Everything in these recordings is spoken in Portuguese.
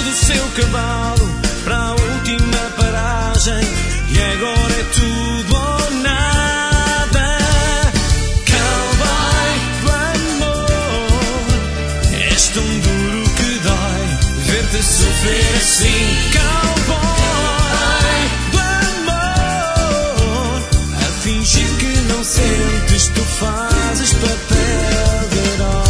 do seu cavalo para a última paragem, e agora é tudo ou nada. Cowboy do amor, és tão duro que dói ver-te sofrer assim. Cowboy do amor, a fingir que não sentes, tu fazes papel de herói.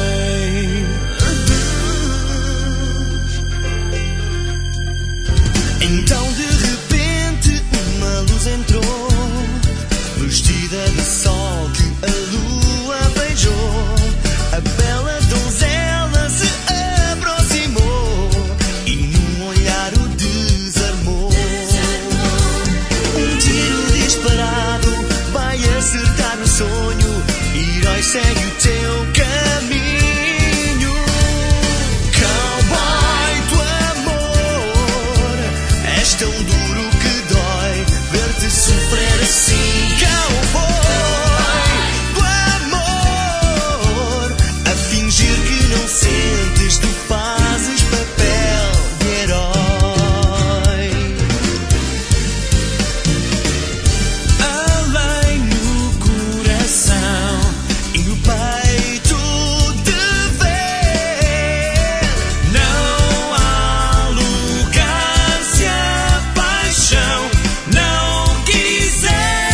Então de repente uma luz entrou, vestida de sol que a lua beijou. A bela donzela se aproximou e num olhar o desarmou. Um tiro disparado vai acertar no sonho, herói, segue o teu caminho. Cowboy do amor, és tão duro que dói ver-te sofrer assim. Cowboy do amor, a fingir que não sentes, tu fazes papel de herói. Além no coração e no peito de ver, não há lugar se a paixão não quiser.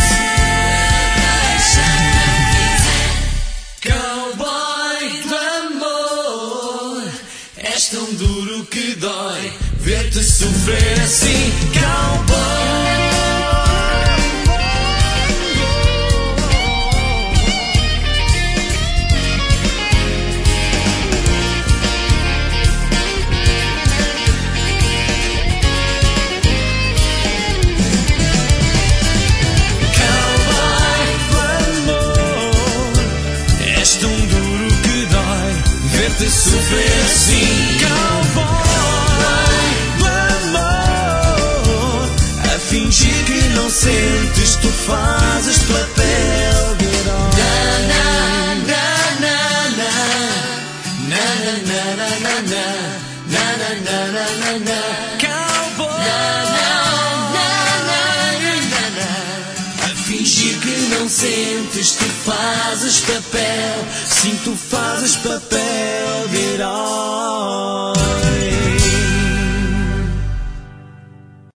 Cowboy do amor, és tão duro que dói ver-te sofrer assim. Cowboy do amor, és tão duro que dói ver-te sofrer assim. Cowboy do amor, a fingir que não sentes, tu fazes papel de herói. Na na na na na na na na na na na na na na. Cowboy na na na na na na, a fingir que não sentes, tu fazes papel, sim, tu fazes papel de herói.